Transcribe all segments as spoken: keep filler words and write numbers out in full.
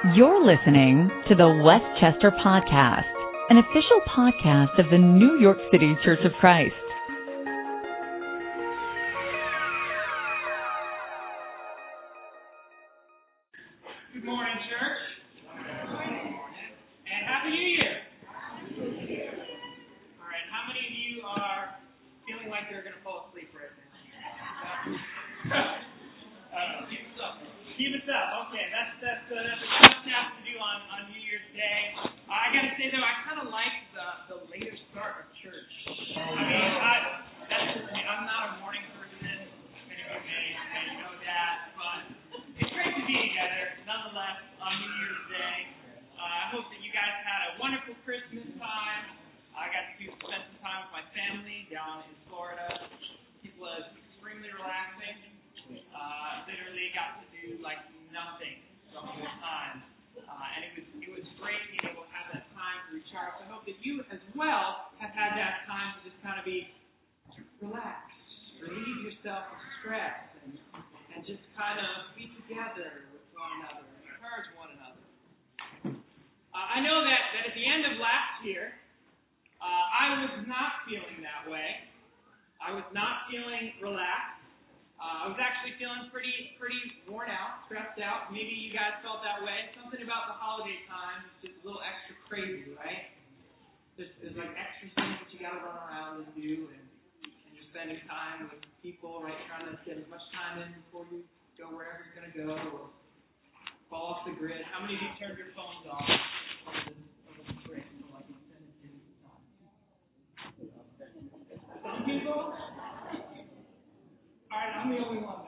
You're listening to the Westchester Podcast, an official podcast of the New York City Church of Christ. Good morning, church. Good morning. And Happy New Year. All right, how many of you are feeling like you're going to fall asleep right now? uh, keep us up. Keep us up. Okay, that's that's uh, that's a tough task to do on, on New Year's Day. Uh, I got to say though, I kind of like the the later start of church. I mean, I that's just me. I'm not a morning person. Many of you may, may know that, but it's great to be together, nonetheless, on New Year's Day. Uh, I hope that you guys had a wonderful Christmas time. I got to spend some time with my family down in Florida. It was extremely relaxing. Uh, literally got to do like nothing the whole time, uh, and it was it was great being able to have that time to recharge. I hope that you as well have had that time to just kind of be relaxed, relieve yourself of stress, and, and just kind of be together with one another, and encourage one another. Uh, I know that, that at the end of last year, uh, I was not feeling that way. I was not feeling relaxed. Uh, I was actually feeling pretty pretty worn out, stressed out. Maybe you guys felt that way. Something about the holiday time is just a little extra crazy, right? There's, there's like extra things that you got to run around and do, and, and you're spending time with people, right, trying to get as much time in before you go wherever you're going to go or fall off the grid. How many of you turned your phones off of the, of the grid for like an extended period of time? Some people? All right, I'm the only one.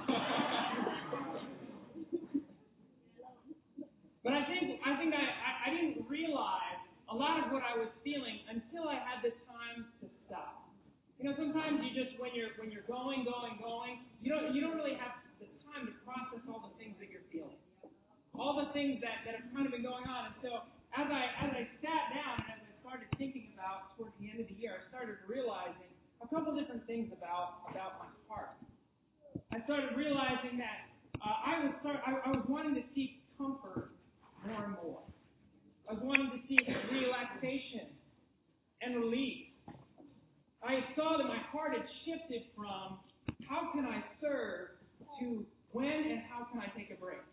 But I think I think I, I, I didn't realize a lot of what I was feeling until I had the time to stop. You know, sometimes you just when you're when you're going, going, going, you don't you don't really have the time to process all the things that you're feeling, all the things that, that have kind of been going on. And so as I as I sat down and as I started thinking about towards the end of the year, I started realizing a couple different things about about my heart. I started realizing that uh, I was start, I, I was wanting to seek comfort more and more. I was wanting to seek relaxation and relief. I saw that my heart had shifted from how can I serve to when and how can I take a break.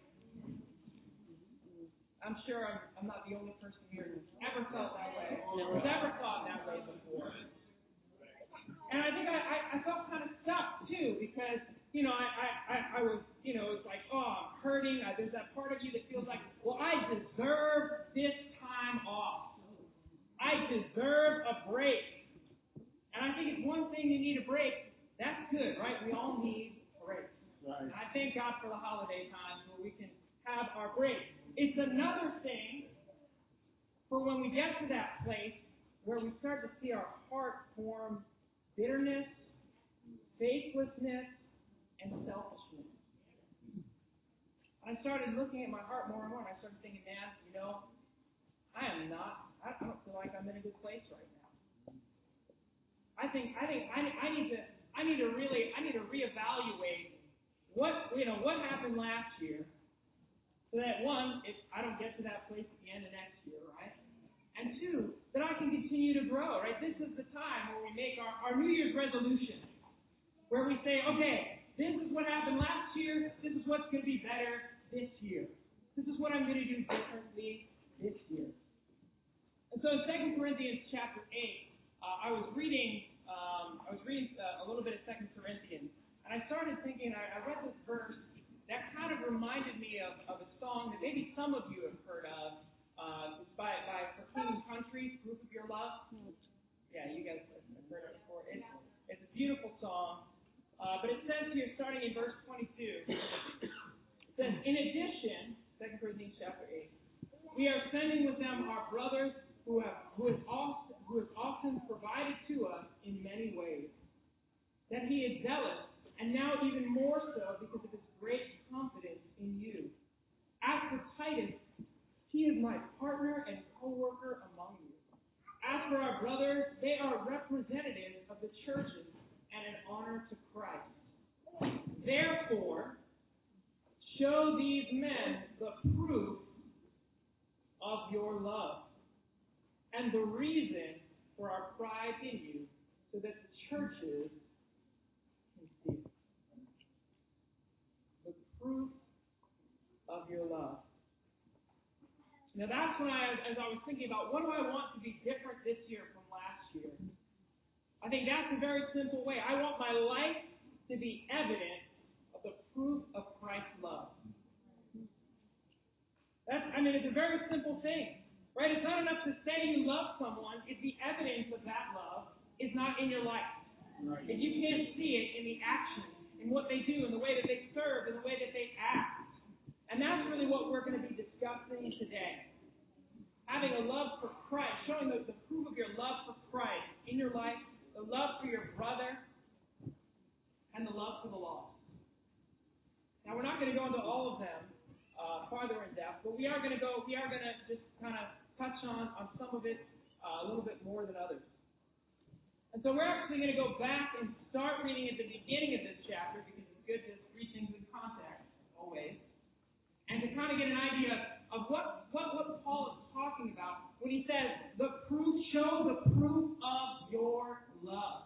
I'm sure I'm, I'm not the only person here who's ever felt that way, or has ever thought that way before. And I think I, I, I felt kind of stuck, too, because, you know, I, I, I was, you know, it's like, oh, I'm hurting. I, there's that part of you that feels like, well, I deserve this time off. I deserve a break. And I think it's one thing you need a break. That's good, right? We all need breaks. Right. And I thank God for the holiday times where we can have our break. It's another thing for when we get to that place where we start to see our heart form bitterness, faithlessness, and selfishness. I started looking at my heart more and more, and I started thinking, man, you know, I am not, I don't feel like I'm in a good place right now. I think, I think, I, I need to, I need to really, I need to reevaluate what, you know, what happened last year, so that one, if I don't get to that place at the end of next year, right? And two, that I can continue to grow, right? This is the time where we make our, our New Year's resolution, where we say, okay, this is what happened last year. This is what's going to be better this year. This is what I'm going to do differently this year. And so in Second Corinthians chapter eight, uh, I was reading, um, I was reading uh, a little bit of Second Corinthians, and I started thinking, I, I read this verse that kind of reminded me of, of a song that maybe some of you have heard of. Uh, it's by, by For King and Country, Proof of Your Love. Yeah, you guys have heard it before. It's, it's a beautiful song. Uh, but it says here, starting in verse twenty-two, it says, in addition, Second Corinthians chapter eight, we are sending with them our brothers who have who has often, who has often provided to us in many ways. That he is zealous, and now even more so because of his great confidence in you. As for Titus, he is my partner and co-worker among you. As for our brothers, they are representatives of the churches and an honor to Christ. Therefore, show these men the proof of your love, and the reason for our pride in you, so that the churches can see it. The proof of your love. Now that's when I, as I was thinking about what do I want to be different this year from last year, I think that's a very simple way. I want my life to be evidence of the proof of Christ's love. That's, I mean, it's a very simple thing, right? It's not enough to say you love someone if the evidence of that love is not in your life. Right. If you can't see it in the actions, in what they do, in the way that they serve, in the way that they act. And that's really what we're going to be discussing today. Having a love for Christ, showing the, the proof of your love for Christ in your life, the love for your brother, and the love for the lost. Now, we're not going to go into all of them uh, farther in depth, but we are going to go. We are going to just kind of touch on on some of it uh, a little bit more than others. And so we're actually going to go back and start reading at the beginning of this chapter because it's good to read things in context always, and to kind of get an idea of what what what Paul is talking about when he says the proof, show the proof of your love.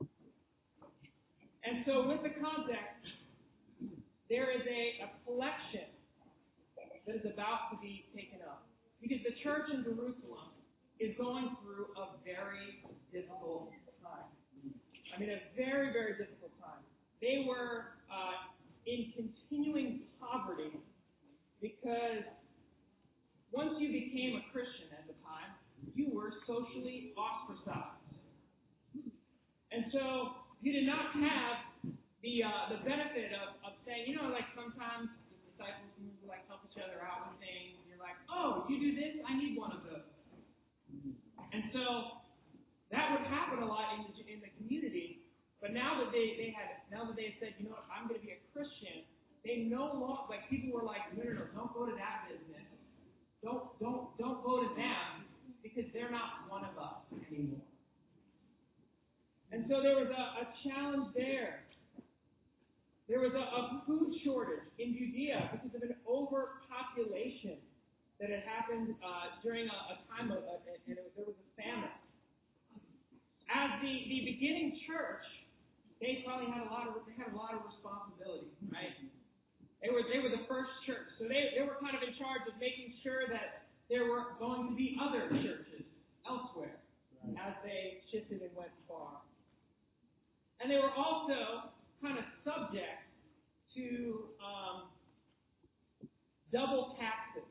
And so with the context, there is a, a collection that is about to be taken up. Because the church in Jerusalem is going through a very difficult time. I mean, a very, very difficult time. They were uh, in continuing poverty because once you became a Christian at the time, you were socially ostracized. And so you did not have the uh, the benefit of, of saying, you know, like sometimes the disciples would like help each other out with things. And you're like, oh, you do this, I need one of those. And so that would happen a lot in the in the community. But now that they, they had now that they had said, you know what, I'm going to be a Christian, they no longer, like people were like, no, no, no, don't go to that business. Don't don't don't go to them because they're not one of us anymore. And so there was a, a challenge there. There was a, a food shortage in Judea because of an overpopulation that had happened uh, during a, a time of, uh, and it was, there was a famine. As the, the beginning church, they probably had a lot of they had a lot of responsibility, right? They were they were the first church, so they, they were kind of in charge of making sure that there were going to be other churches elsewhere as they shifted and went far. And they were also kind of subject to um, double taxes.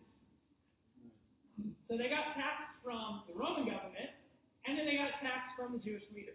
So they got taxed from the Roman government, and then they got taxed from the Jewish leaders.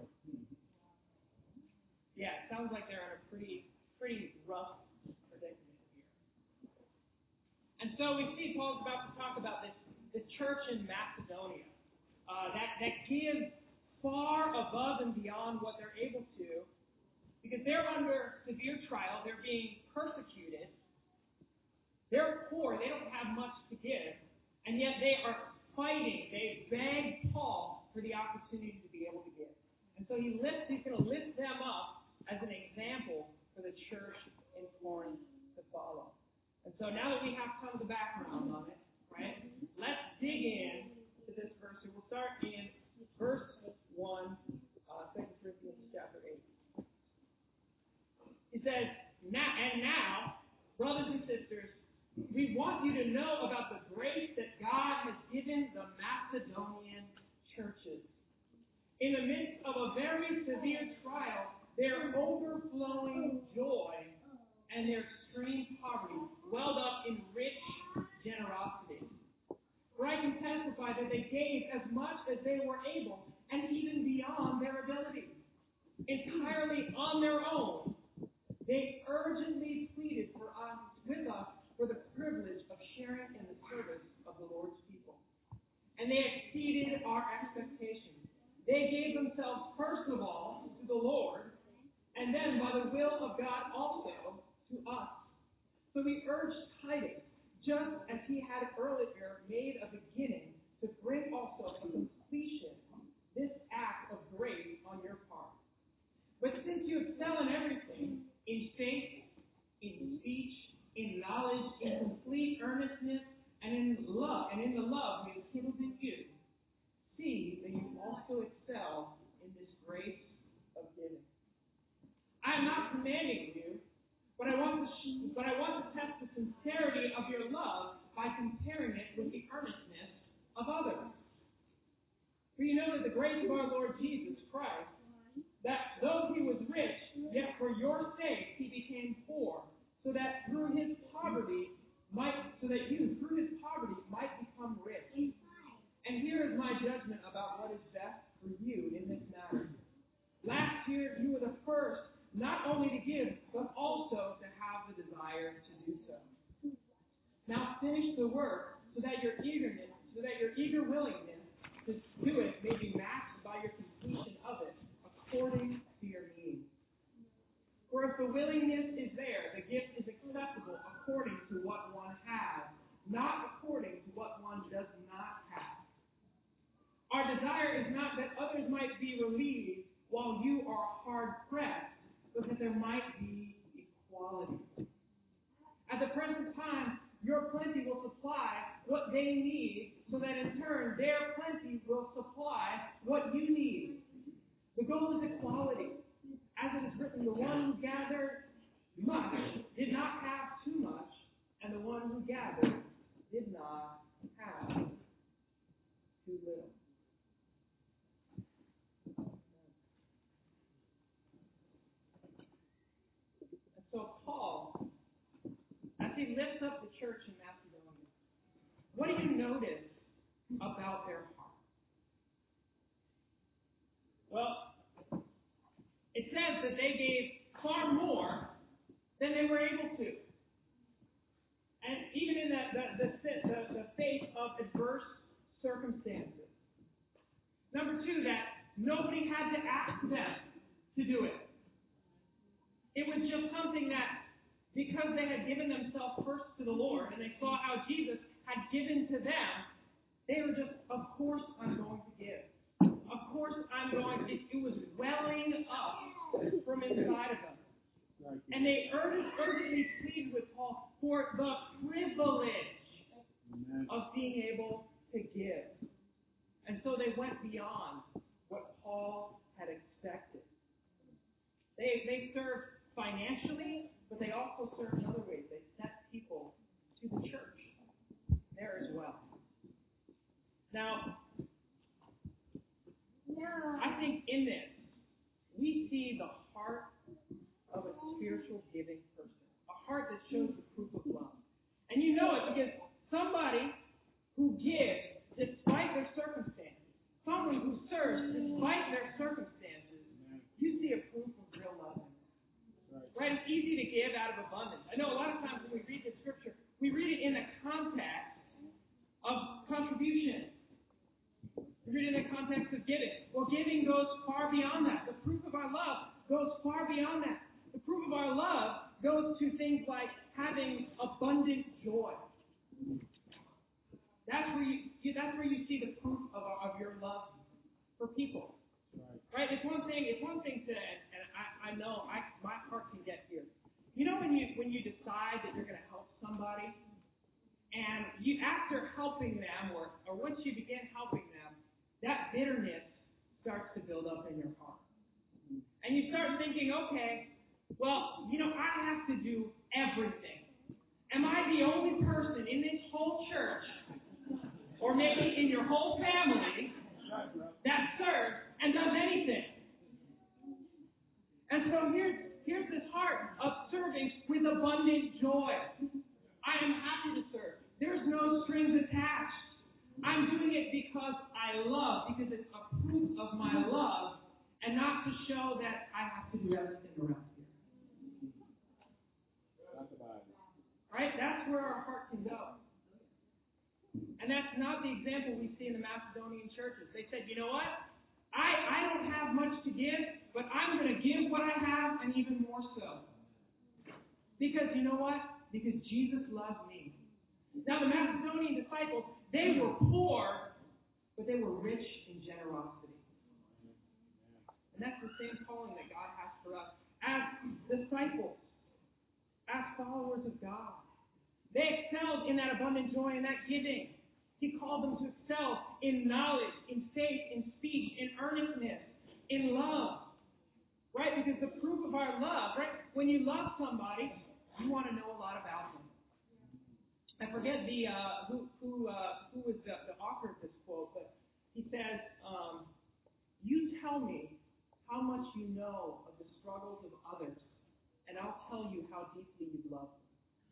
Yeah, it sounds like they're in a pretty, pretty rough predicament here. And so we see Paul's about to talk about this, the church in Macedonia uh, that, that gives far above and beyond what they're able to, because they're under severe trial, they're being persecuted, they're poor, they don't have much to give, and yet they are fighting, they beg Paul for the opportunity to be able to give. And so he lifts, he's going to lift them up as an example for the church in Corinth to follow. And so now that we have some of the background on it, right, let's dig in to this verse. We'll start in verse one, uh, Second Corinthians chapter eight. He says, now, and now, brothers and sisters, we want you to know about the grace that God has given the Macedonian churches. In the midst of a very severe trial, their overflowing joy and their extreme poverty welled up in rich generosity. For I can testify that they gave as much as they were able, and even beyond their ability. Entirely on their own, they urgently pleaded for us, with us for the privilege of sharing in the service of the Lord's people. And they exceeded our expectations. They gave themselves first of all to the Lord, and then by the will of God also to us. So we urged Titus, just as he had earlier made a beginning, to bring also to completion this act of grace on your part. But since you excel in everything, in faith, in speech, in knowledge, in complete earnestness, and in love, and in the but I want to test the sincerity of your love by comparing it with the earnestness of others. For you know that the grace of our Lord Jesus Christ, that though he was rich, yet for your sake he became poor, so that through his poverty might, so that you through his poverty might become rich. And here is my judgment about what is best for you in this matter. Last year you were the first not only to give, but also to have the desire to do so. Now finish the work, so that your eagerness, so that your eager willingness to do it may be matched by your completion of it, according to your needs. For if the willingness is there, the gift is acceptable according to what one has, not according to what one does not have. Our desire is not that others might be relieved while you are hard pressed, but that there might be equality. At the present time, your plenty will supply what they need, so that in turn their plenty will supply what you need. The goal is equality. As it is written, the one who gathered much did not have too much, and the one who gathered did not have too little. And so Paul, as he lifts up the church in Macedonia, what do you notice about their heart? Well, it says that they gave far more than they were able to. And even in the, the, the, the, the face of adverse circumstances. Number two, that nobody had to ask them to do it. It was just something that, because they had given themselves first to the Lord, and they saw how Jesus had given to them, they were just, of course I'm going to give. Of course I'm going, it, it was welling up from inside of them. And they urgently pleaded with Paul for the privilege of being able to give. And so they went beyond what Paul had expected. They, they served financially, but they also served in other ways. They sent people to the church there as well. Now, I think in this, we see the heart of a spiritual giving person, a heart that shows the proof of love. And you know it because somebody who gives despite their circumstances, someone who serves despite their circumstances, you see a proof of real love. Right? It's easy to give out of abundance. I know a lot of times when we read the scripture, we read it in the context of contribution. We read it in the context of giving. Well, giving goes far beyond that. The proof of our love goes far beyond that. The proof of our love goes to things like having abundant joy. That's where you, that's where you see the proof of, of your love for people. Right? It's one thing. It's one thing to, and I, I know I, my heart can get here. You know when you when you decide that you're going to help somebody, and you after helping them, or or once you begin helping them, that bitterness starts to build up in your heart, and you start thinking, okay, well, you know, I have to do everything. Am I the only person in this whole church, or maybe in your whole family, that serves and does anything? And so here's, here's this heart of serving with abundant joy. I am happy to serve. There's no strings attached. I'm doing it because I love, because it's a proof of my love, and not to show that I have to do everything around here. Right? That's where our heart can go. And that's not the example we see in the Macedonian churches. They said, you know what? I, I don't have much to give, but I'm going to give what I have and even more so. Because you know what? Because Jesus loves me. Now the Macedonian disciples, they were poor, but they were rich in generosity. And that's the same calling that God has for us as disciples, as followers of God. They excelled in that abundant joy and that giving. He called them to excel in knowledge, in faith, in speech, in earnestness, in love. Right? Because the proof of our love, right? When you love somebody, you want to know a lot about them. I forget the uh, who who uh, who was the, the author of this quote, but he says, um, "You tell me how much you know of the struggles of others, and I'll tell you how deeply you love them."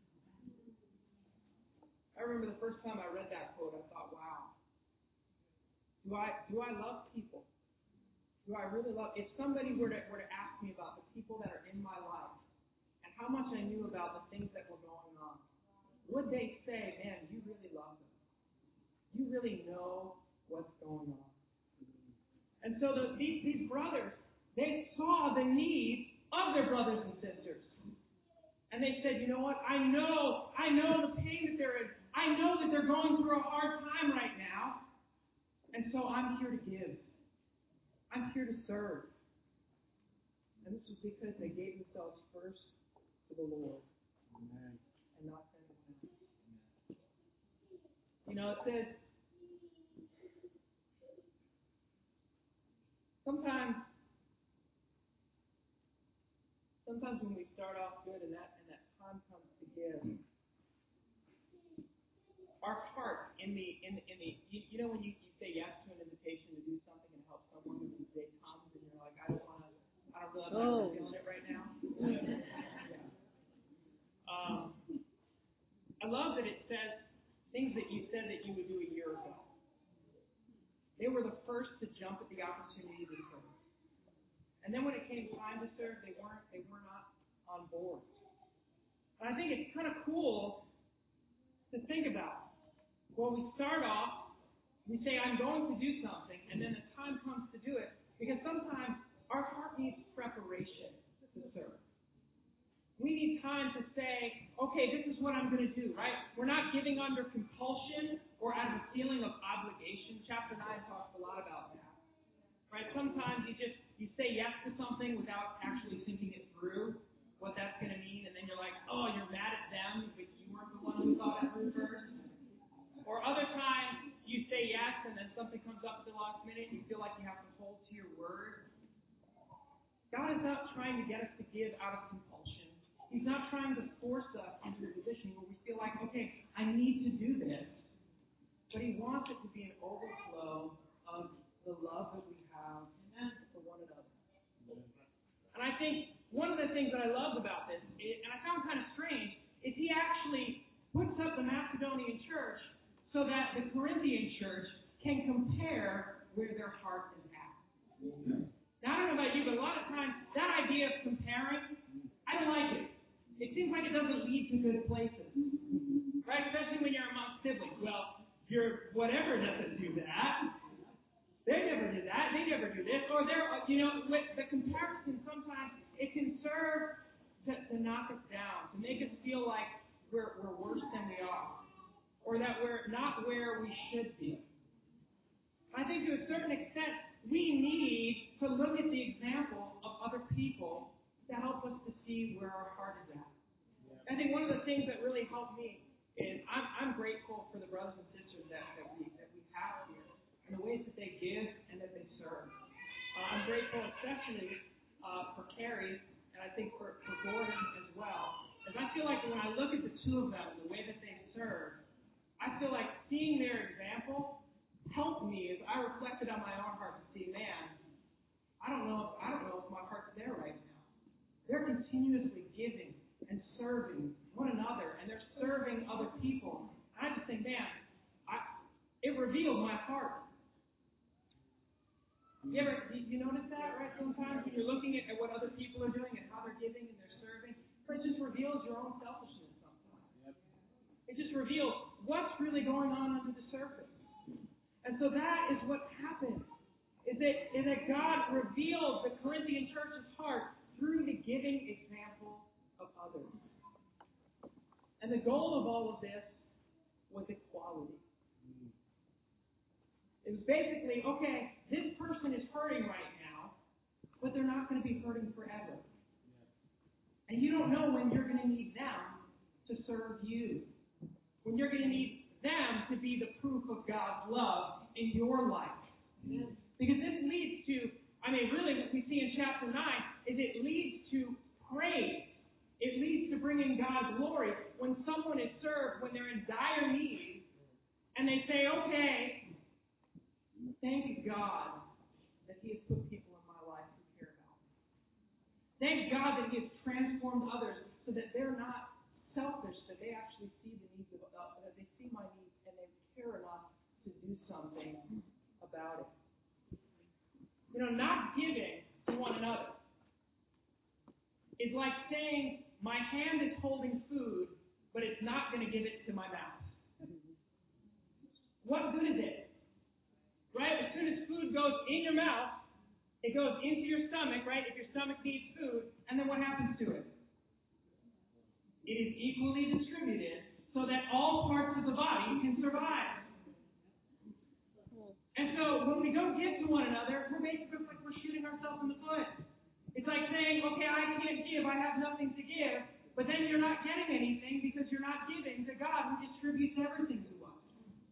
I remember the first time I read that quote, I thought, "Wow, do I do I love people? Do I really love?" If somebody were to were to ask me about the people that are in my life and how much I knew about the things that were going on, would they say, "Man, you really love them. You really know what's going on"? And so the, these these brothers, they saw the need of their brothers and sisters, and they said, "You know what? I know I know the pain that they're in. I know that they're going through a hard time right now, and so I'm here to give. I'm here to serve." And this was because they gave themselves first to the Lord. Amen. And not to anyone else. You know, it says, sometimes, sometimes when we start off good and that and that time comes to give, our heart in the in the, in the you, you know when you, you say yes to an invitation to do something and help someone, and the day comes and you're like, I don't want to, I don't really, I'm not really feeling it right now. Yeah. Um, I love that it says things that you said that you would do a year ago. They were the first to jump at the opportunity to serve, and then when it came time to serve, they weren't they were not on board. And I think it's kind of cool to think about. Well, we start off, we say, I'm going to do something, and then the time comes to do it, because sometimes our heart needs preparation to serve. We need time to say, okay, this is what I'm going to do, right? We're not giving under compulsion or out of a feeling of obligation. Chapter nine talks a lot about that, right? Sometimes you just, you say yes to something without actually thinking it through, what that's going to mean, and then you're like, oh, you're mad at them, but you weren't the one who thought it through first. Or other times, you say yes, and then something comes up at the last minute, and you feel like you have to hold to your word. God is not trying to get us to give out of compulsion. He's not trying to force us into a position where we feel like, okay, I need to do this. But He wants it to be an overflow of the love that we have for one another. And I think one of the things that I loved about this, is, and I found kind of strange, is he actually puts up the Macedonian church so that the Corinthian church can compare where their heart is at. Now, I don't know about you, but a lot of times, that idea of comparing, I don't like it. It seems like it doesn't lead to good places. Right? Especially when you're among siblings. Well, your whatever doesn't do that. They never did that. They never do this. Or they're, you know, with the comparison, sometimes it can serve to, to knock us down, to make us feel like we're, we're worse than we are. Or that we're not where we should be. I think to a certain extent, we need to look at the example of other people to help us to see where our heart is at. I think one of the things that really helped me is I'm, I'm grateful for the brothers and sisters that, that we that we have here and the ways that they give and that they serve. Uh, I'm grateful especially uh, for Carrie and I think for, for Gordon as well. As I feel like when I look at the two of them and the way that they serve, I feel like seeing their example helped me as I reflected on my own heart to see, man, I don't know if I don't know if my heart's there right now. They're continuously giving and serving one another, and they're serving other people. And I just think, man, I, it revealed my heart. You ever you, you notice that, right? Sometimes when you're looking at, at what other people are doing and how they're giving and they're serving, but it just reveals your own selfishness sometimes. Yep. It just reveals what's really going on under the surface. And so that is what happened. Is that, is that God revealed the Corinthian church's heart through the giving example of others. And the goal of all of this was equality. It was basically, okay, this person is hurting right now, but they're not going to be hurting forever. And you don't know when you're going to need them to serve you. When you're going to need them to be the proof of God's love in your life. Because this leads to, I mean, really what we see in chapter nine is it leads to praise It leads to bringing God glory. When someone is served, when they're in dire need, and they say, okay, thank God that He has put people in my life who care about me. Thank God that He has transformed others so that they're not selfish, that they actually see the needs of uh, that they see my needs and they care enough to do something about it. You know, not giving to one another is like saying, my hand is holding food, but it's not going to give it to my mouth. What good is it? Right? As soon as food goes in your mouth, it goes into your stomach, right? If your stomach needs food, and then what happens to it? It is equally distributed so that all parts of the body can survive. And so when we don't give to one another, we're basically like we're shooting ourselves in the foot. It's like saying, okay, I can't give, I have nothing to give, but then you're not getting anything because you're not giving to God who distributes everything to us.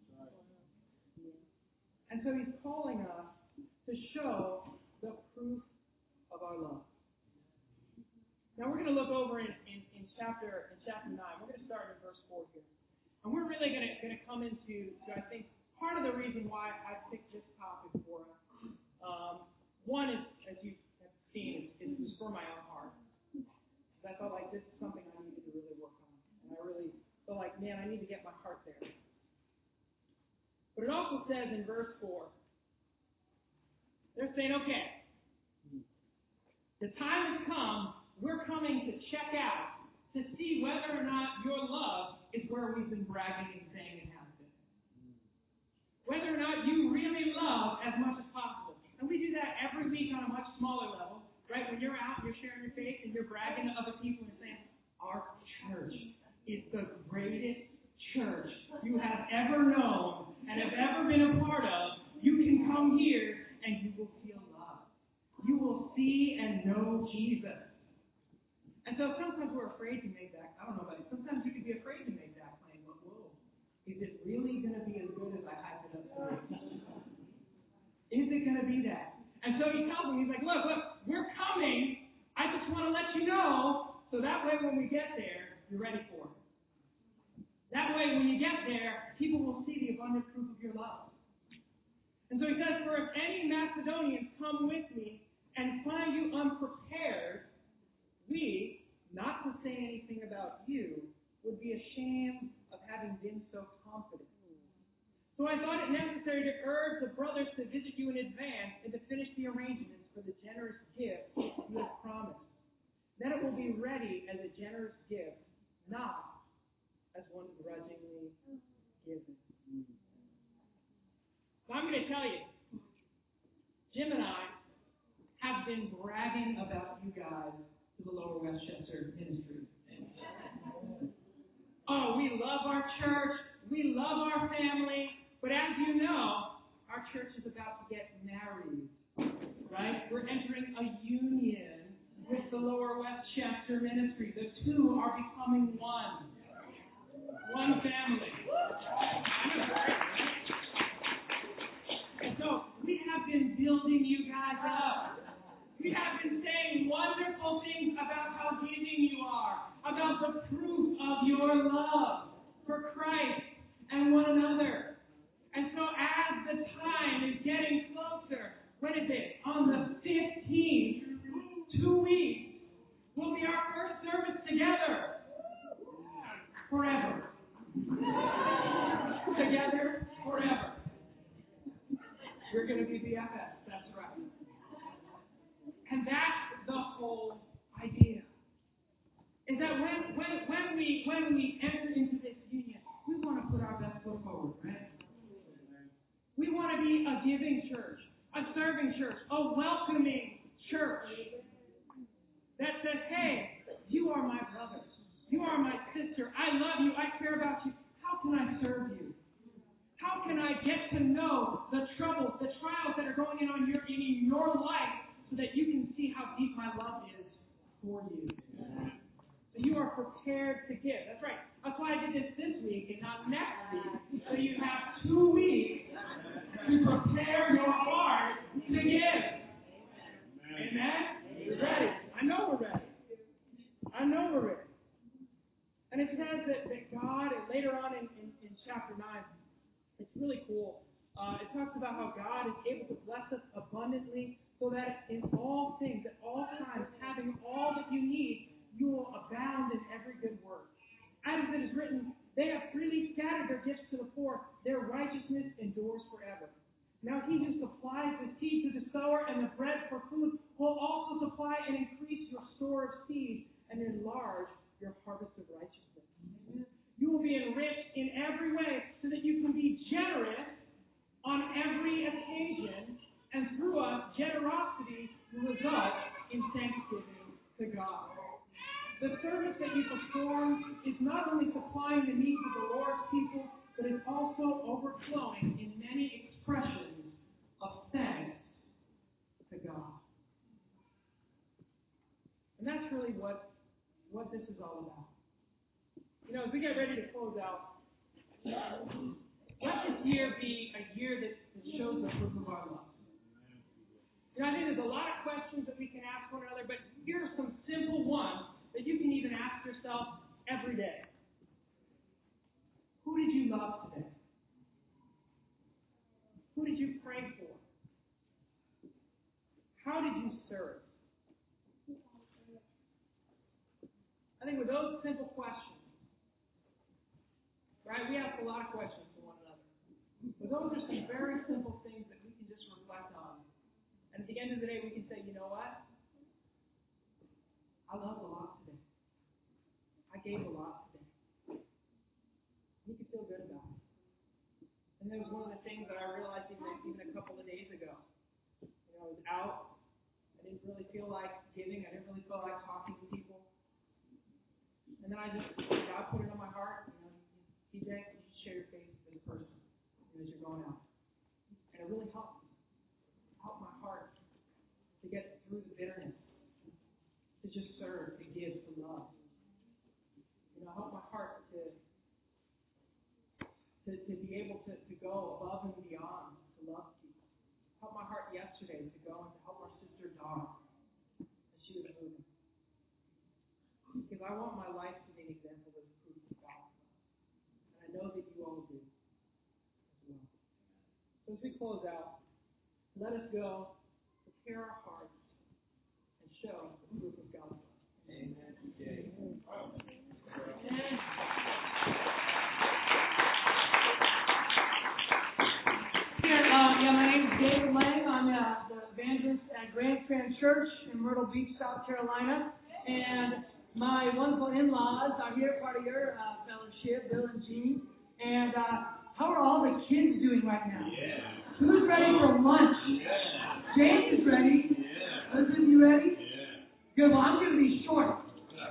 And so He's calling us to show the proof of our love. Now we're going to look over in, in, in chapter in chapter nine. We're going to start in verse four here. And we're really going to, going to come into, to, I think, part of the reason why I picked this topic for us. Um, one is, as you have seen, it was for my own heart. I felt like this is something I needed to really work on. And I really felt like, man, I need to get my heart there. But it also says in verse four, they're saying, okay, the time has come, we're coming to check out to see whether or not your love is where we've been bragging and saying it has been. Whether or not you really love as much as possible. And we do that every week on a much smaller level, right? When you're out and you're sharing your faith and you're bragging to other people and saying, our church is the greatest church you have ever known and have ever been a part of. You can come here and you will feel love. You will see and know Jesus. And so sometimes we're afraid to make that. I don't know about it. Sometimes you can be afraid to make that claim, but whoa, is it really going to be as good as I hype it up to be? Is it going to be that? And so he tells me, he's like, look, look, we're coming. I just want to let you know, so that way when we get there, you're ready for it. That way when you get there, people will see the abundant proof of your love. And so he says, for if any Macedonians come with me and find you unprepared, we, not to say anything about you, would be ashamed of having been so confident. So I thought it necessary to urge the brothers to visit you in advance and to finish the arrangements for the generous gift you have promised. Then it will be ready as a generous gift, not as one grudgingly given. So I'm going to tell you, Jim and I have been bragging about you guys to the Lower Westchester ministry. Oh, we love our church. We love our family. But as you know, our church is about to get married, right? We're entering a union with the Lower Westchester ministry. The two are becoming one. One family. And so we have been building you guys up. We have been saying wonderful things about how giving you are, about the proof of your love for Christ and one another. And so as the time is getting closer, what is it? On the fifteenth, two weeks, will be our first service together. Forever. Together forever. We're going to be B F Fs, that's right. And that's the whole idea. Is that when when when we when we enter into this union, we want to put our best foot forward, right? We want to be a giving church, a serving church, a welcoming church that says, hey, you are my brother. You are my sister. I love you. I care about you. How can I serve you? How can I get to know the troubles, the trials that are going in on your in your life so that you can see how deep my love is for you? So you are prepared to give. That's right. That's why I did this this week and not next week. So you have two weeks to prepare your heart to give. Amen? We're ready. I know we're ready. I know we're ready. says that, that God, and later on in, in, in chapter nine, it's really cool. Uh, it talks about how God is able to bless us abundantly so that in all things, at all times, having all that you need, you will abound in every good work. As it is written, they have freely scattered their gifts to the poor. Their righteousness endures forever. Now he who supplies the seed to the sower and the bread for food will also supply and increase your store of seed and enlarge your harvest of righteousness. You will be enriched in every way so that you can be generous on every occasion, and through us, generosity will result in thanksgiving to God. The service that you perform is not only supplying the needs of the Lord's people, but it's also overflowing in many expressions of thanks to God. And that's really what, what this is all about. You know, as we get ready to close out, let this year be a year that shows the fruit of our love. You know, I think there's a lot of questions that we can ask one another, but here are some simple ones that you can even ask yourself every day. Who did you love today? Who did you pray for? How did you serve? I think with those simple questions, right, we ask a lot of questions to one another. But those are some very simple things that we can just reflect on. And at the end of the day, we can say, you know what? I loved a lot today. I gave a lot today. You can feel good about it. And that was one of the things that I realized even, even a couple of days ago. You know, I was out. I didn't really feel like giving. I didn't really feel like talking to people. And then I just, God put it on my heart. You know, T J, you should share your faith with this person as you're going out. And it really helped. It helped my heart to get through the bitterness, to just serve, to give, to love. You know, help my heart to to, to be able to, to go above and beyond to love people. Help my heart yesterday to go and to help our sister Dawn as she was moving. Because I want my life to be an example of the proof of God. And I know that you all do as well. So as we close out, let us go, prepare our hearts, and show the proof of God's love. Amen. Amen. Amen. Here, uh, yeah, my name is David Lang. I'm uh, the evangelist at Grand Strand Church in Myrtle Beach, South Carolina. And my wonderful in-laws are here, part of your uh, fellowship, Bill and Jean. And uh, how are all the kids doing right now? Yeah. Who's ready for lunch? Yeah. James is ready. Yeah. Listen, you ready? Yeah. Good. Well, I'm going to be short.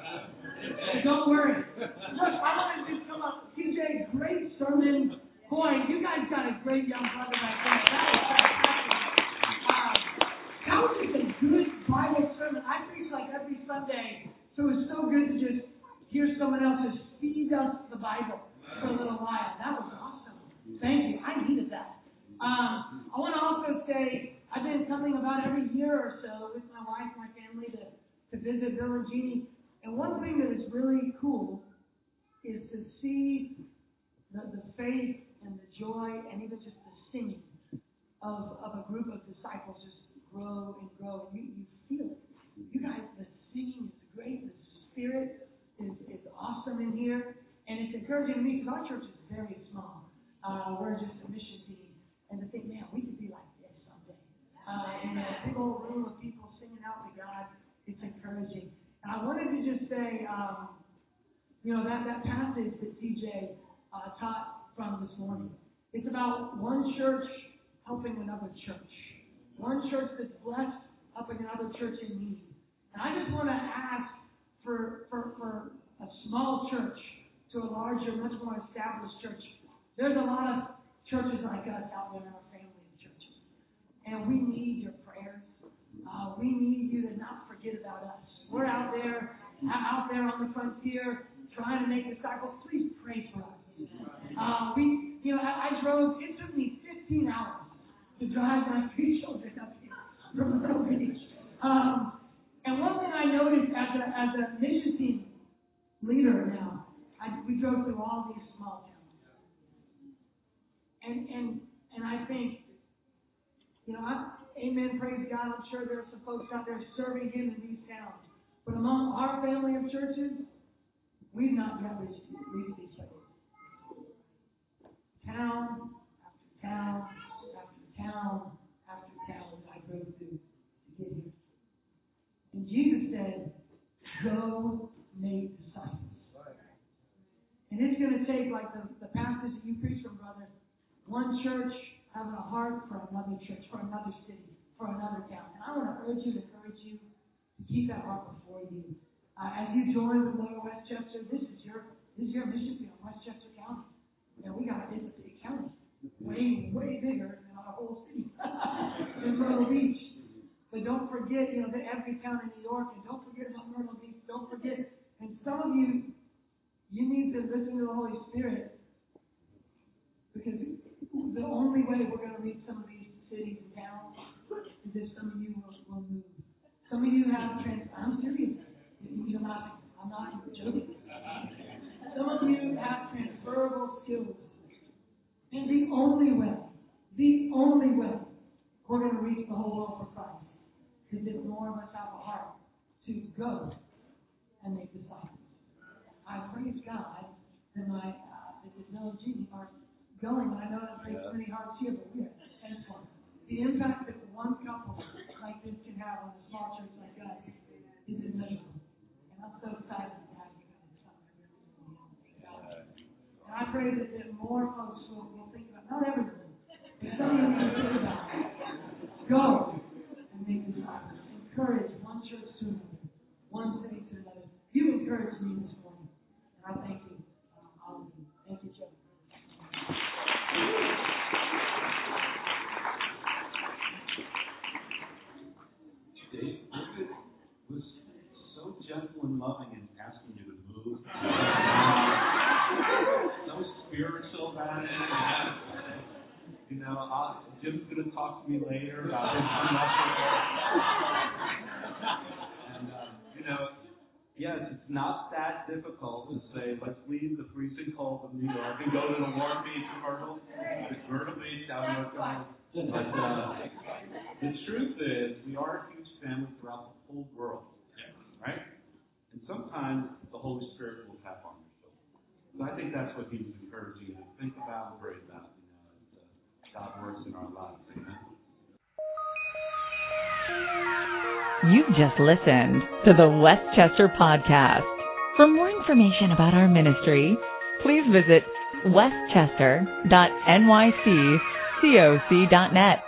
So don't worry. Look, I want to just come up. T J, great sermon. Boy, you guys got a great young brother right there. That was fantastic. Uh, that was just a good Bible sermon. I preach like every Sunday, so it was so good to just hear someone else just feed us the Bible for a little while. That was awesome. Thank you. I needed that. Um, I want to also say I've been coming about every year or so with my wife and my family to, to visit Bill and Jeannie. And one thing that is really cool is to see the, the faith and the joy and even just the singing of, of a group of disciples just grow and grow. And you, you feel it. You guys, the singing is great. The spirit is, is awesome in here. And it's encouraging to me because our church is very small. Uh, we're just a mission team. And to think, man, we could be like this someday. Uh, in a big old room of people singing out to God, it's encouraging. And I wanted to just say, um, you know, that, that passage that T J uh, taught from this morning, it's about one church helping another church. One church that's blessed helping another church in need. And I just want to ask for, for, for a small church to a larger, much more established church. There's a lot of churches like us out there in our family of churches. And we need your prayers. Uh, we need you to not forget about us. We're out there, out there on the frontier, trying to make disciples. Please pray for us. Uh, we, you know, I, I drove. It took me fifteen hours to drive my three children up here from Myrtle Beach. Um, and one thing I noticed as a as a mission team leader now, I, we drove. go through all these small towns. And and and I think, you know, I, amen, praise God, I'm sure there are some folks out there serving Him in these towns. But among our family of churches, we've not yet reached, reached these places. Town after town after town after town I go through to get here. And Jesus said, go make disciples. And it's going to take, like the, the passage that you preached from, brother, one church having a heart for another church, for another city, for another town. And I want to urge you, encourage you to keep that heart before you. Uh, as you join with Lower Westchester, this is your this is your mission field, Westchester County. You know, we got it's a big county, way way bigger than our whole city in Myrtle Beach. But don't forget, you know, that every town in New York, and don't forget about Myrtle Beach. Don't forget, and some of you, you need to listen to the Holy Spirit, because the only way we're going to reach some of these cities and towns is if some of you will, will move. Some of you have trans. I'm serious. You're not. I'm not joking. Some of you have transferable skills, and the only way, the only way we're going to reach the whole world for Christ is if more of us have a heart to go and make disciples. I praise God that my uh, that the Village G are going, and I know that breaks many hearts here, but we are thankful. The impact that one couple like this can have on a small church like us is immeasurable. And I'm so excited to have you guys. And I pray that, that more folks will, will think about, not everyone, but some of you need to think about it. Go and make disciples. Encourage one church to another, one city to another. You encouraged me this morning, and I thank you, uh, all of you. Thank you, Joe. David was so gentle and loving in asking you to move. So spiritual about it. You know, I'll, Jim's going to talk to me later about his And, uh, you know, yes, it's not that difficult to say, let's leave the freezing cold of New York and go to the warm beach of Myrtle, Myrtle Beach down in North Carolina. But uh, the truth is, we are a huge family throughout the whole world, right? And sometimes the Holy Spirit will tap on your shoulder. So I think that's what he was encouraging you to think about and pray about, you know, as uh, God works in our lives. Amen. You've just listened to the Westchester Podcast. For more information about our ministry, please visit westchester dot n y c coc dot net.